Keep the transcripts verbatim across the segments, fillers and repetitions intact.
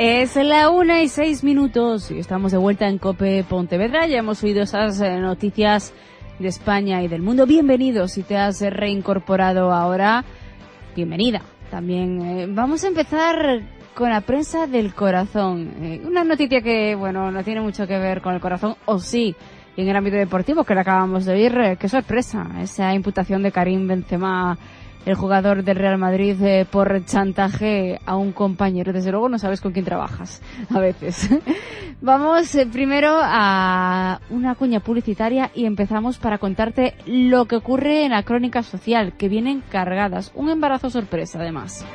Es la una y seis minutos y estamos de vuelta en COPE Pontevedra. Ya hemos oído esas eh, noticias de España y del mundo. Bienvenido si te has reincorporado ahora. Bienvenida. También eh, vamos a empezar con la prensa del corazón. Eh, una noticia que, bueno, no tiene mucho que ver con el corazón, o sí, y en el ámbito deportivo, que la acabamos de oír. Eh, qué sorpresa, esa imputación de Karim Benzema, el jugador del Real Madrid, eh, por chantaje a un compañero. Desde luego no sabes con quién trabajas, a veces. Vamos eh, primero a una cuña publicitaria y empezamos para contarte lo que ocurre en la crónica social, que vienen cargadas. Un embarazo sorpresa, además.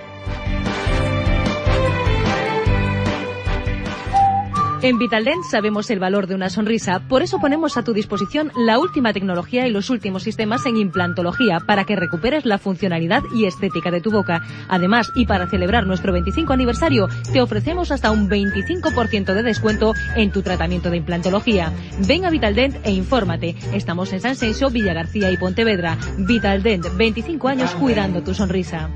En Vitaldent sabemos el valor de una sonrisa, por eso ponemos a tu disposición la última tecnología y los últimos sistemas en implantología para que recuperes la funcionalidad y estética de tu boca. Además, y para celebrar nuestro veinticinco aniversario, te ofrecemos hasta un veinticinco por ciento de descuento en tu tratamiento de implantología. Ven a Vitaldent e infórmate. Estamos en San Senso, Villa García y Pontevedra. Vitaldent, veinticinco años cuidando tu sonrisa.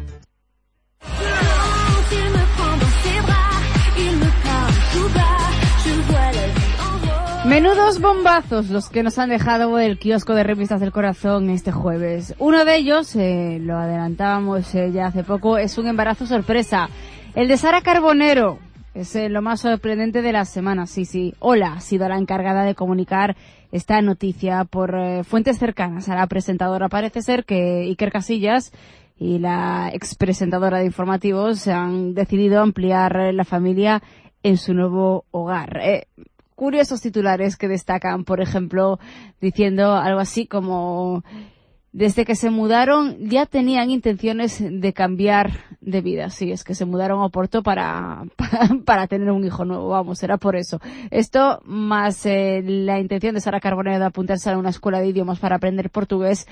Menudos bombazos los que nos han dejado el kiosco de revistas del corazón este jueves. Uno de ellos, eh, lo adelantábamos eh, ya hace poco, es un embarazo sorpresa. El de Sara Carbonero es eh, lo más sorprendente de la semana. Sí, sí, Hola ha sido la encargada de comunicar esta noticia por eh, fuentes cercanas a la presentadora. Parece ser que Iker Casillas y la expresentadora de informativos han decidido ampliar eh, la familia en su nuevo hogar. Eh, Curiosos titulares que destacan, por ejemplo, diciendo algo así como: desde que se mudaron ya tenían intenciones de cambiar de vida. Sí, es que se mudaron a Oporto para, para, para tener un hijo nuevo, vamos, era por eso. Esto, más eh, la intención de Sara Carbonero de apuntarse a una escuela de idiomas para aprender portugués,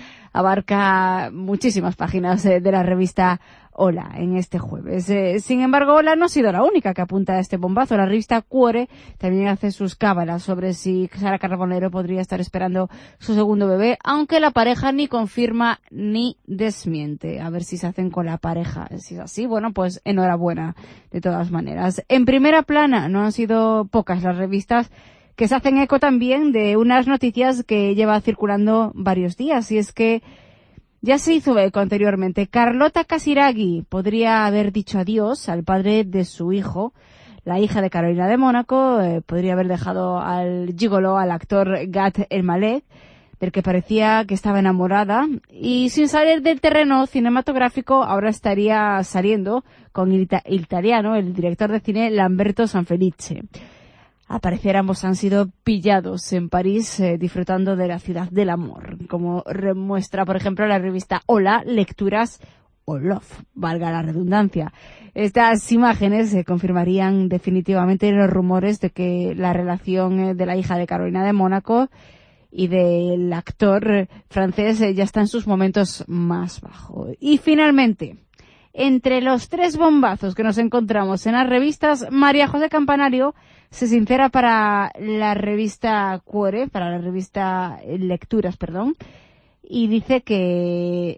abarca muchísimas páginas eh, de la revista Hola en este jueves. Eh, sin embargo, Hola no ha sido la única que apunta a este bombazo. La revista Cuore también hace sus cábalas sobre si Sara Carbonero podría estar esperando su segundo bebé, aunque la pareja ni confirma ni desmiente. A ver si se hacen con la pareja. Si es así, bueno, pues enhorabuena de todas maneras. En primera plana no han sido pocas las revistas que se hacen eco también de unas noticias que lleva circulando varios días, y es que ya se hizo eco anteriormente. Carlota Casiraghi podría haber dicho adiós al padre de su hijo. La hija de Carolina de Mónaco eh, podría haber dejado al gigolo, al actor Gad Elmaleh, del que parecía que estaba enamorada, y sin salir del terreno cinematográfico ahora estaría saliendo con el ita- italiano, el director de cine Lamberto Sanfelice. Al parecer ambos han sido pillados en París eh, disfrutando de la ciudad del amor, como muestra, por ejemplo, la revista Hola, Lecturas o Love, valga la redundancia. Estas imágenes eh, confirmarían definitivamente los rumores de que la relación eh, de la hija de Carolina de Mónaco y del actor eh, francés eh, ya está en sus momentos más bajos. Y finalmente, entre los tres bombazos que nos encontramos en las revistas, María José Campanario se sincera para la revista Cuore, para la revista Lecturas, perdón, y dice que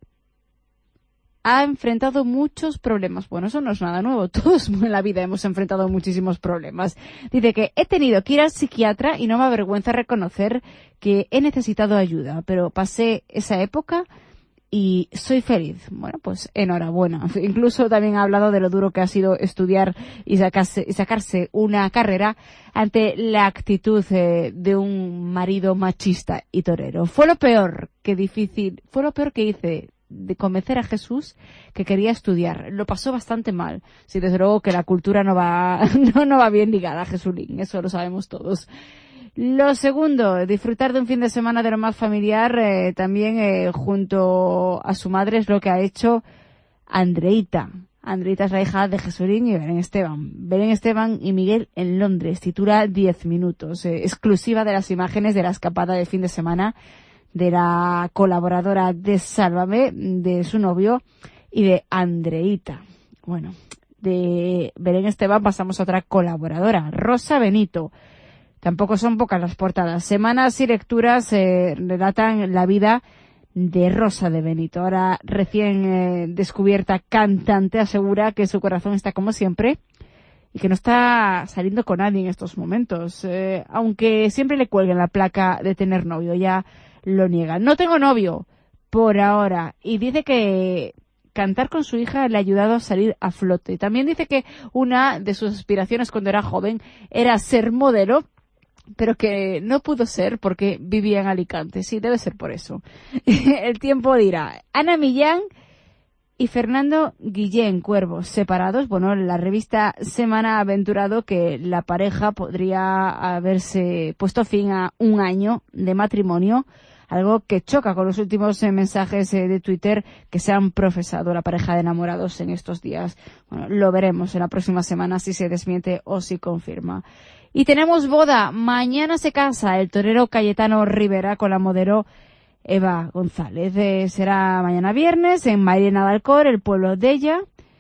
ha enfrentado muchos problemas. Bueno, eso no es nada nuevo. Todos en la vida hemos enfrentado muchísimos problemas. Dice que he tenido que ir al psiquiatra y no me avergüenza reconocer que he necesitado ayuda, pero pasé esa época y soy feliz. Bueno, pues enhorabuena. Incluso también ha hablado de lo duro que ha sido estudiar y sacarse, y sacarse una carrera ante la actitud eh, de un marido machista y torero. Fue lo peor que difícil, fue lo peor que hice, de convencer a Jesús que quería estudiar. Lo pasó bastante mal. Sí, desde luego que la cultura no va, no, no va bien ligada a Jesulín, eso lo sabemos todos. Lo segundo, disfrutar de un fin de semana de lo más familiar, eh, también eh, junto a su madre, es lo que ha hecho Andreita. Andreita es la hija de Jesulín y Belén Esteban. Belén Esteban y Miguel en Londres, titula diez minutos, eh, exclusiva de las imágenes de la escapada de fin de semana de la colaboradora de Sálvame, de su novio y de Andreita. Bueno, de Belén Esteban pasamos a otra colaboradora, Rosa Benito. Tampoco son pocas las portadas. Semanas y lecturas eh, relatan la vida de Rosa de Benito. Ahora recién eh, descubierta cantante asegura que su corazón está como siempre y que no está saliendo con nadie en estos momentos, eh, aunque siempre le cuelguen la placa de tener novio, ya lo niega. No tengo novio por ahora, y dice que cantar con su hija le ha ayudado a salir a flote. También dice que una de sus aspiraciones cuando era joven era ser modelo, pero que no pudo ser porque vivía en Alicante. Sí, debe ser por eso. El tiempo dirá. Ana Millán y Fernando Guillén Cuervos, separados. Bueno, la revista Semana ha aventurado que la pareja podría haberse puesto fin a un año de matrimonio, algo que choca con los últimos eh, mensajes eh, de Twitter que se han profesado la pareja de enamorados en estos días. Bueno, lo veremos en la próxima semana si se desmiente o si confirma. Y tenemos boda. Mañana se casa el torero Cayetano Rivera con la modelo Eva González. Eh, será mañana viernes en Mairena de Alcor, el pueblo de ella.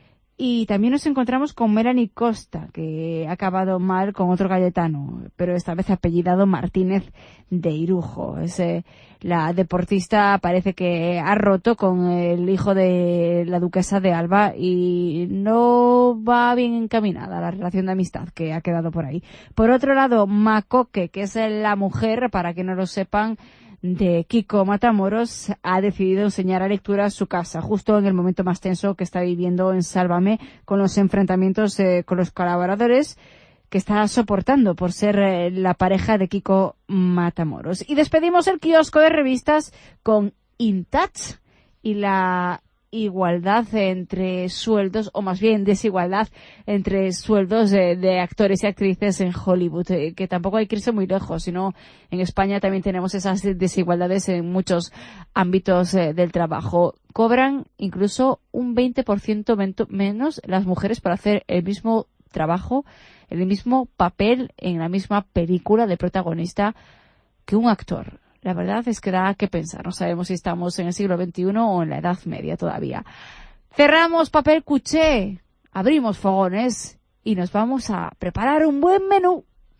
Y también nos encontramos con Melanie Costa, que ha acabado mal con otro Cayetano, pero esta vez apellidado Martínez de Irujo. Es, eh, la deportista parece que ha roto con el hijo de la duquesa de Alba y no va bien encaminada la relación de amistad que ha quedado por ahí. Por otro lado, Macoque, que es la mujer, para que no lo sepan, de Kiko Matamoros, ha decidido enseñar a lectura su casa, justo en el momento más tenso que está viviendo en Sálvame, con los enfrentamientos eh, con los colaboradores que está soportando por ser eh, la pareja de Kiko Matamoros. Y despedimos el kiosco de revistas con InTouch y la igualdad entre sueldos, o más bien desigualdad entre sueldos de, de actores y actrices en Hollywood, eh, que tampoco hay que irse muy lejos, sino en España también tenemos esas desigualdades en muchos ámbitos eh, del trabajo. Cobran incluso un veinte por ciento menos las mujeres para hacer el mismo trabajo, el mismo papel en la misma película de protagonista que un actor. La verdad es que da que pensar. No sabemos si estamos en el siglo veintiuno o en la Edad Media todavía. Cerramos papel cuché, abrimos fogones y nos vamos a preparar un buen menú.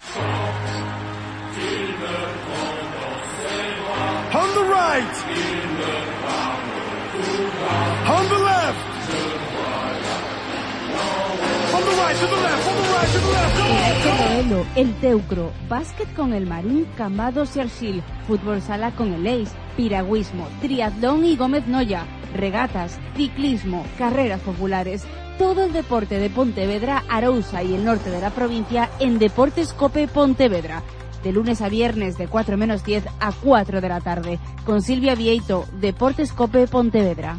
On the right. On the left. On the right, to the left, on the right, to the left. El Loelo, el Teucro, básquet con el Marín, Cambados y Arsil, fútbol sala con el Leis, piragüismo, triatlón y Gómez Noya, regatas, ciclismo, carreras populares, todo el deporte de Pontevedra, Arousa y el norte de la provincia en Deportes Cope Pontevedra. De lunes a viernes de cuatro menos diez a cuatro de la tarde. Con Silvia Vieito, Deportes Cope Pontevedra.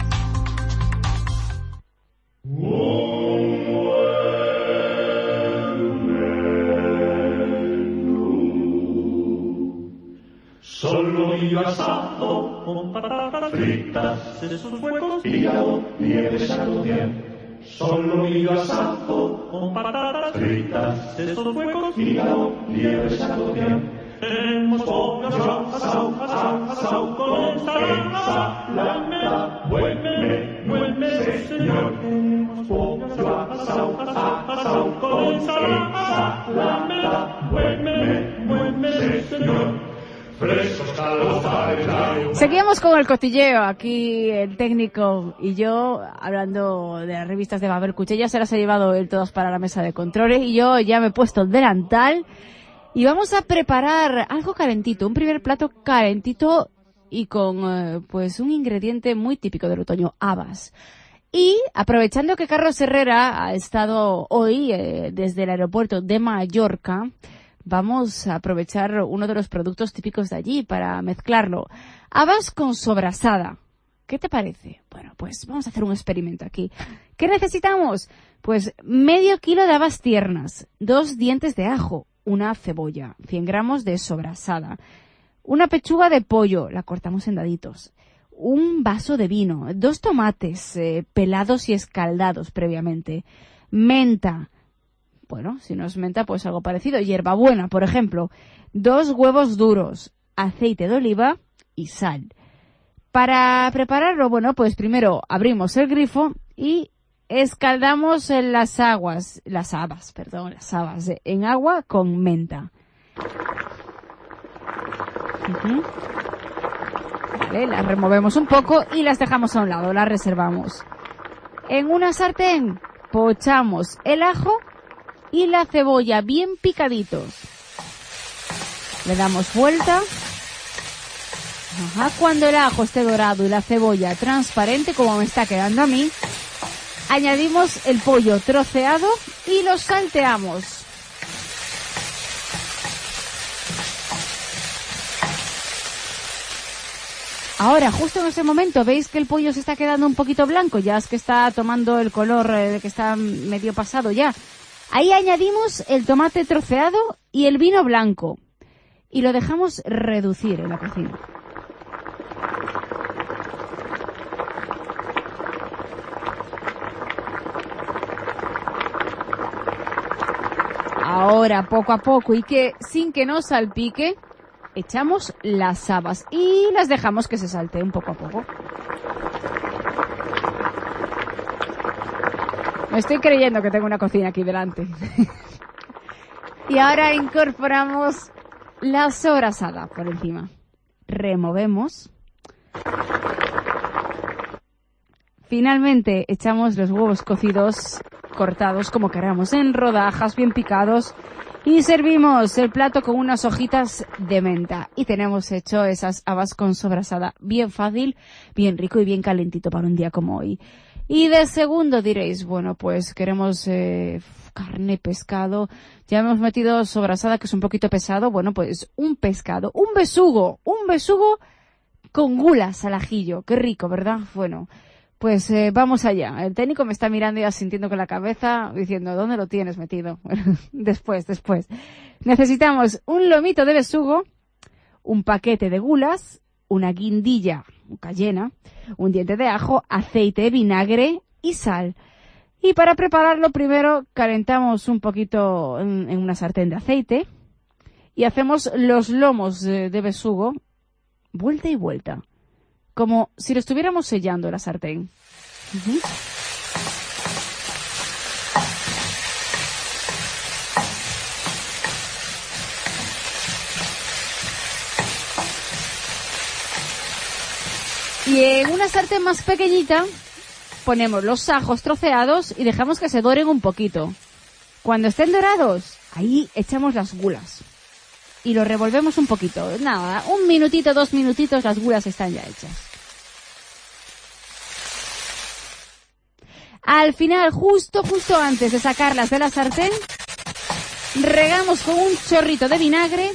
Solo y asado con patatas fritas, esos huecos y hago nieve bien. Solo y asado con patatas fritas, esos huecos y hago nieve bien. Tenemos pollo asado, asado, asado con ensalada, buen menú, buen menú, señor. Tenemos pollo asado, asado con ensalada, buen menú, buen menú, señor. Seguimos con el cotilleo, aquí el técnico y yo hablando de las revistas de Babel Cuché. Ya se las ha llevado él todas para la mesa de controles y yo ya me he puesto el delantal y vamos a preparar algo calentito, un primer plato calentito y con eh, pues un ingrediente muy típico del otoño, habas. Y aprovechando que Carlos Herrera ha estado hoy eh, desde el aeropuerto de Mallorca, vamos a aprovechar uno de los productos típicos de allí para mezclarlo. Habas con sobrasada. ¿Qué te parece? Bueno, pues vamos a hacer un experimento aquí. ¿Qué necesitamos? Pues medio kilo de habas tiernas, dos dientes de ajo, una cebolla, cien gramos de sobrasada, una pechuga de pollo, la cortamos en daditos, un vaso de vino, dos tomates eh, pelados y escaldados previamente, menta. Bueno, si no es menta, pues algo parecido. Hierbabuena, por ejemplo. Dos huevos duros, aceite de oliva y sal. Para prepararlo, bueno, pues primero abrimos el grifo y escaldamos las aguas, las habas, perdón, las habas en agua con menta. Uh-huh. Vale, las removemos un poco y las dejamos a un lado, las reservamos. En una sartén pochamos el ajo y la cebolla bien picaditos. Le damos vuelta. Ajá, cuando el ajo esté dorado y la cebolla transparente, como me está quedando a mí, añadimos el pollo troceado y lo salteamos. Ahora, justo en ese momento, ¿veis que el pollo se está quedando un poquito blanco? Ya es que está tomando el color eh, que está medio pasado ya. Ahí añadimos el tomate troceado y el vino blanco. Y lo dejamos reducir en la cocina. Ahora, poco a poco, y que sin que nos salpique, echamos las habas y las dejamos que se salteen poco a poco. Me estoy creyendo que tengo una cocina aquí delante. Y ahora incorporamos la sobrasada por encima. Removemos. Finalmente echamos los huevos cocidos, cortados como queramos, en rodajas bien picados, y servimos el plato con unas hojitas de menta. Y tenemos hecho esas habas con sobrasada. Bien fácil, bien rico y bien calentito para un día como hoy. Y de segundo diréis, bueno, pues queremos eh, carne, pescado. Ya hemos metido sobrasada, que es un poquito pesado. Bueno, pues un pescado, un besugo, un besugo con gulas al ajillo. Qué rico, ¿verdad? Bueno, pues eh, vamos allá. El técnico me está mirando y asintiendo con la cabeza, diciendo, ¿dónde lo tienes metido? después, después. Necesitamos un lomito de besugo, un paquete de gulas, una guindilla cayena, un diente de ajo, aceite, vinagre y sal. Y para prepararlo, primero calentamos un poquito en, en una sartén de aceite y hacemos los lomos de, de besugo vuelta y vuelta, como si lo estuviéramos sellando la sartén. Uh-huh. Y en una sartén más pequeñita ponemos los ajos troceados y dejamos que se doren un poquito. Cuando estén dorados, ahí echamos las gulas. Y lo revolvemos un poquito. Nada, un minutito, dos minutitos, las gulas están ya hechas. Al final, justo, justo antes de sacarlas de la sartén, regamos con un chorrito de vinagre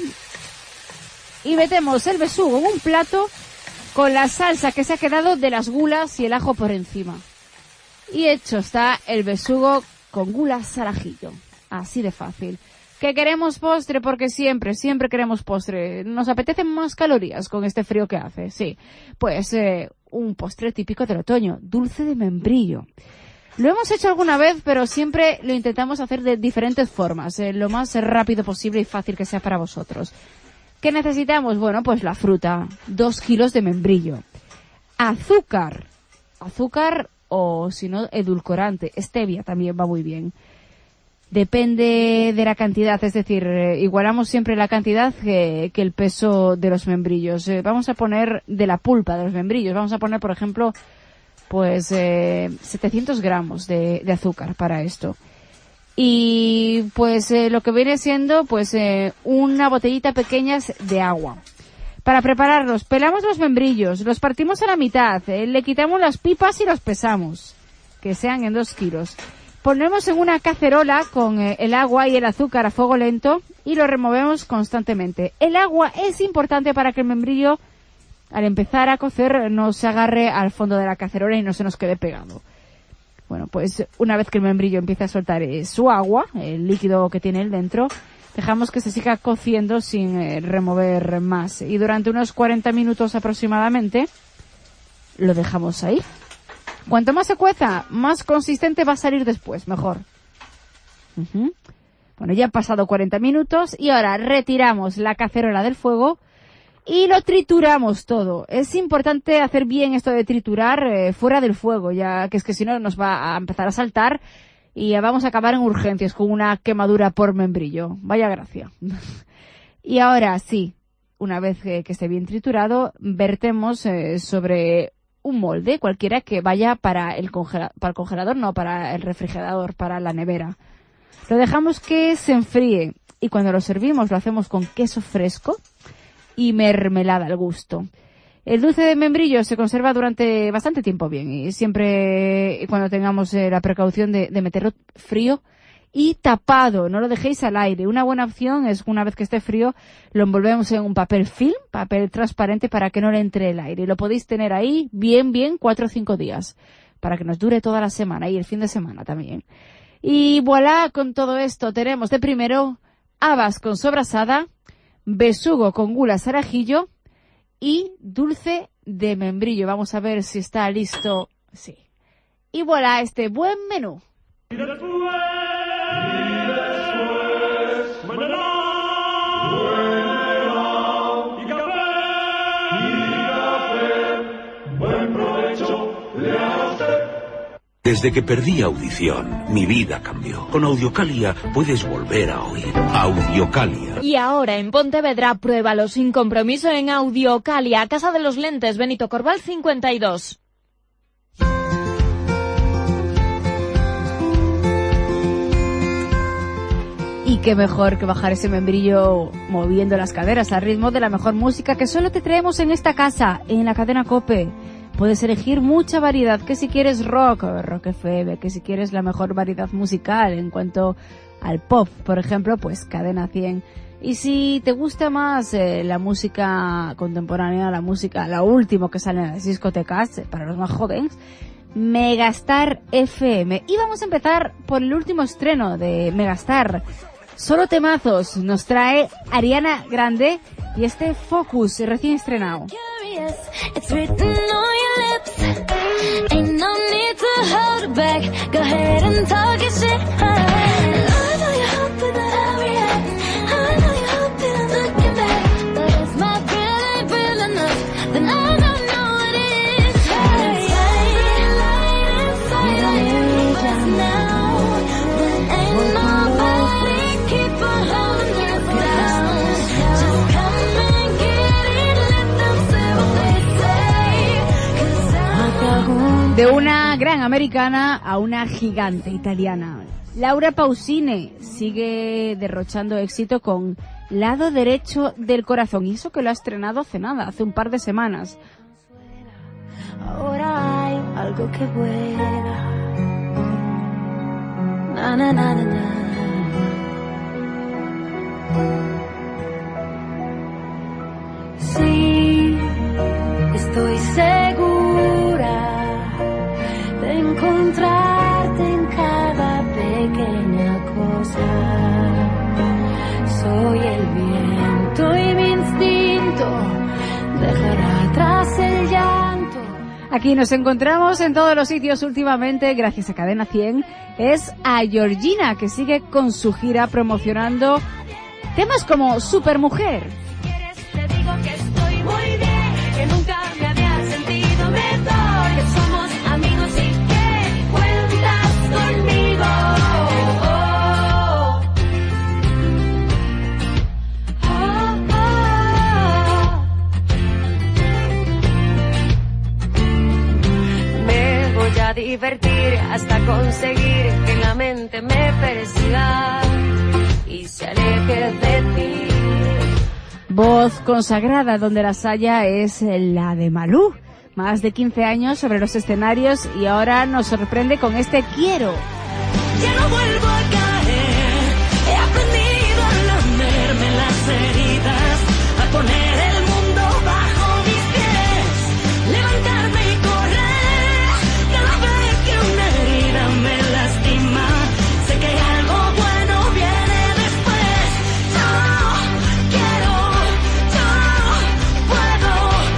y metemos el besugo en un plato con la salsa que se ha quedado de las gulas y el ajo por encima. Y hecho está el besugo con gulas al ajillo. Así de fácil. ¿Que queremos postre? Porque siempre, siempre queremos postre. Nos apetecen más calorías con este frío que hace, sí. Pues eh, un postre típico del otoño, dulce de membrillo. Lo hemos hecho alguna vez, pero siempre lo intentamos hacer de diferentes formas, eh, lo más rápido posible y fácil que sea para vosotros. ¿Qué necesitamos? Bueno, pues la fruta, dos kilos de membrillo, azúcar, azúcar o si no edulcorante, stevia también va muy bien. Depende de la cantidad, es decir, eh, igualamos siempre la cantidad que, que el peso de los membrillos. Eh, vamos a poner de la pulpa de los membrillos, vamos a poner, por ejemplo, pues eh, setecientos gramos de, de azúcar para esto. Y pues eh, lo que viene siendo pues eh, una botellita pequeña de agua. Para prepararlos, pelamos los membrillos, los partimos a la mitad, eh, le quitamos las pipas y los pesamos, que sean en dos kilos. Ponemos en una cacerola con eh, el agua y el azúcar a fuego lento y lo removemos constantemente. El agua es importante para que el membrillo, al empezar a cocer, no se agarre al fondo de la cacerola y no se nos quede pegado. Bueno, pues una vez que el membrillo empiece a soltar eh, su agua, el líquido que tiene él dentro, dejamos que se siga cociendo sin eh, remover más. Y durante unos cuarenta minutos aproximadamente lo dejamos ahí. Cuanto más se cueza, más consistente va a salir después, mejor. Uh-huh. Bueno, ya han pasado cuarenta minutos y ahora retiramos la cacerola del fuego y lo trituramos todo. Es importante hacer bien esto de triturar eh, fuera del fuego, ya que es que si no nos va a empezar a saltar y ya vamos a acabar en urgencias con una quemadura por membrillo. Vaya gracia. Y ahora sí, una vez que, que esté bien triturado, vertemos eh, sobre un molde cualquiera que vaya para el, congela- para el congelador, no para el refrigerador, para la nevera. Lo dejamos que se enfríe y cuando lo servimos lo hacemos con queso fresco y mermelada al gusto. El dulce de membrillo se conserva durante bastante tiempo bien y siempre cuando tengamos eh, la precaución de, de meterlo frío y tapado, no lo dejéis al aire. Una buena opción es una vez que esté frío lo envolvemos en un papel film, papel transparente para que no le entre el aire. Y lo podéis tener ahí bien, bien, cuatro o cinco días para que nos dure toda la semana y el fin de semana también. Y voilà, con todo esto tenemos de primero habas con sobrasada, besugo con gulas al ajillo y dulce de membrillo. Vamos a ver si está listo. Sí. Y voilà este buen menú. Y después, y después, buen helado, buen helado, y café, y café, buen provecho le haga usted. Desde que perdí audición, mi vida cambió. Con Audiocalia puedes volver a oír. Audiocalia. Y ahora en Pontevedra, pruébalo sin compromiso en Audiocalia, Casa de los Lentes, Benito Corval cincuenta y dos. Y qué mejor que bajar ese membrillo moviendo las caderas al ritmo de la mejor música que solo te traemos en esta casa, en la cadena COPE. Puedes elegir mucha variedad, que si quieres rock, rock F M, que si quieres la mejor variedad musical en cuanto al pop, por ejemplo, pues Cadena cien. Y si te gusta más eh, la música contemporánea, la música, la última que sale en las discotecas, eh, para los más jóvenes, Megastar F M. Y vamos a empezar por el último estreno de Megastar. Solo temazos nos trae Ariana Grande y este Focus recién estrenado. It's written on your lips. Ain't no need to hold back. Go ahead and talk your shit. I know you're hoping that I react. I know you're hoping I'm looking back. But if my real ain't real enough, then I don't know what it is. Hey, inside, inside, now. Then ain't nobody keep on holding us down. Just come and get it. Let them say what they say. 'Cause I De una gran americana a una gigante italiana. Laura Pausini sigue derrochando éxito con Lado Derecho del Corazón. Y eso que lo ha estrenado hace nada, hace un par de semanas. Ahora hay algo que vuela. Na, na, na, na, na. Sí, estoy segura de encontrarte en cada pequeña cosa. Soy el viento y mi instinto dejará atrás el llanto. Aquí nos encontramos en todos los sitios últimamente, gracias a Cadena cien. Es a Georgina, que sigue con su gira promocionando temas como Supermujer. Si quieres te digo que estoy muy bien, que nunca me había sentido mejor, que somos amigos y que cuentas conmigo. Oh, oh, oh. Me voy a divertir hasta conseguir que la mente me persiga y se aleje de ti. Voz consagrada donde la saya es la de Malú. Más de quince años sobre los escenarios y ahora nos sorprende con este Quiero. Ya no vuelvo a caer, he aprendido a lamerme las heridas, a poner el mundo bajo mis pies, levantarme y correr, cada vez que una herida me lastima, sé que algo bueno viene después. Yo quiero, yo puedo,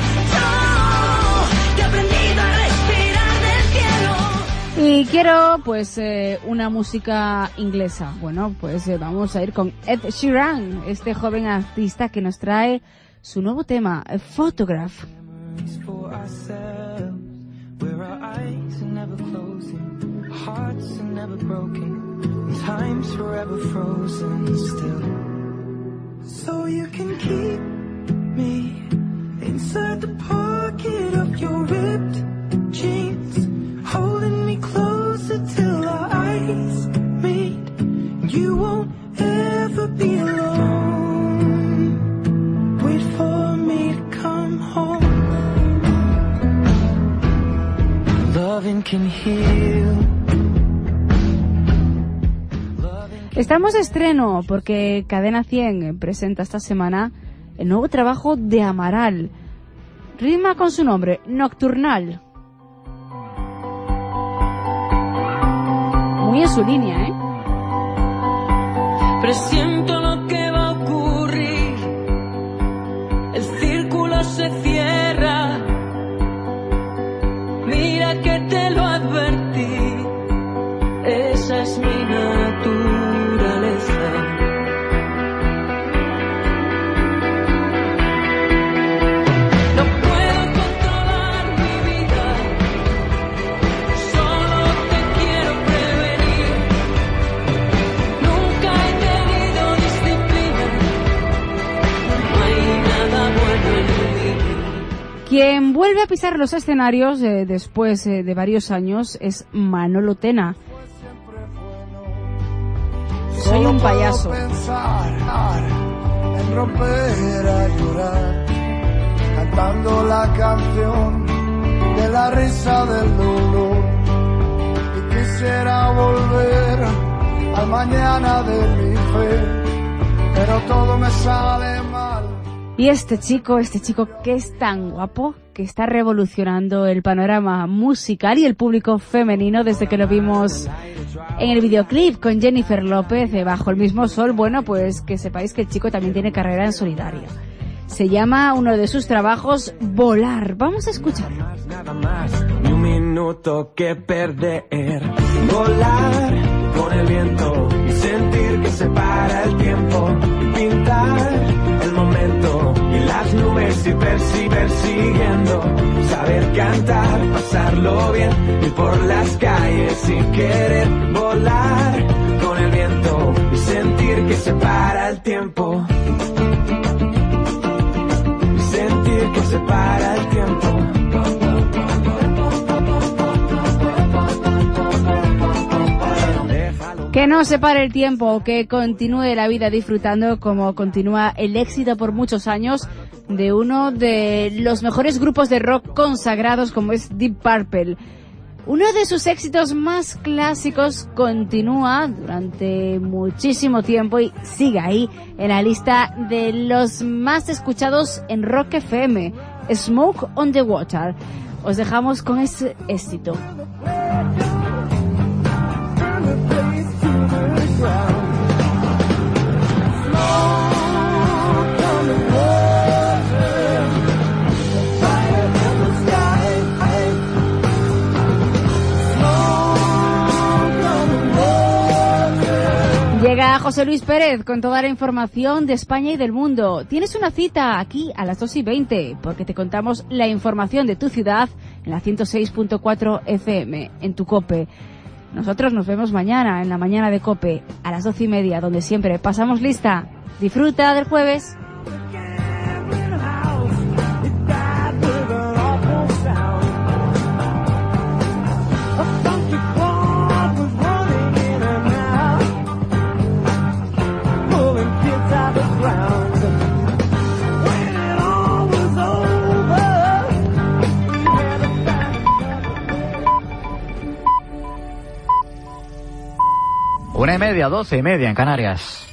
yo que he aprendido a respirar del cielo. Y quiero, pues, eh, una música inglesa. Bueno, pues eh, vamos a ir con Ed Sheeran, este joven artista que nos trae su nuevo tema, Photograph. For ourselves, where our eyes are never closing, hearts are never broken, and time's forever frozen still. So you can keep me inside the pocket of your ripped jeans, holding me closer till our eyes meet. can heal. Estamos de estreno porque Cadena cien presenta esta semana el nuevo trabajo de Amaral. Rima con su nombre, Nocturnal. Muy en su línea, ¿eh? Presiento lo que va a ocurrir. El círculo se cierra. Mira que te lo advertí. Esa es mi naturaleza. No puedo controlar mi vida. Solo te quiero prevenir. Nunca he tenido disciplina. No hay nada bueno en mí. Quien vuelve a pisar los escenarios eh, después eh, de varios años es Manolo Tena. Soy un payaso. Pensar en romper a llorar, cantando la canción de la risa del dolor. Y quisiera volver al mañana de mi fe, pero todo me sale mal. Y este chico, este chico que es tan guapo, que está revolucionando el panorama musical y el público femenino desde que lo vimos en el videoclip con Jennifer López de Bajo el mismo sol. Bueno, pues que sepáis que el chico también tiene carrera en solitario. Se llama uno de sus trabajos Volar. Vamos a escucharlo. Nada más, ni un minuto que perder. Volar con el viento y sentir que se para el tiempo. Pintar el momento y las nubes y persi- persiguiendo. Saber cantar, pasarlo bien, ir por las calles y querer volar con el viento y sentir que se para el tiempo. Y sentir que se para el tiempo. Que no se pare el tiempo, que continúe la vida disfrutando como continúa el éxito por muchos años de uno de los mejores grupos de rock consagrados como es Deep Purple. Uno de sus éxitos más clásicos continúa durante muchísimo tiempo y sigue ahí en la lista de los más escuchados en Rock F M, Smoke on the Water. Os dejamos con ese éxito. Llega José Luis Pérez con toda la información de España y del mundo. Tienes una cita aquí a las dos y veinte, porque te contamos la información de tu ciudad en la ciento seis punto cuatro F M, en tu COPE. Nosotros nos vemos mañana, en la mañana de COPE, a las doce y media, donde siempre pasamos lista. Disfruta del jueves. Una y media, doce y media en Canarias.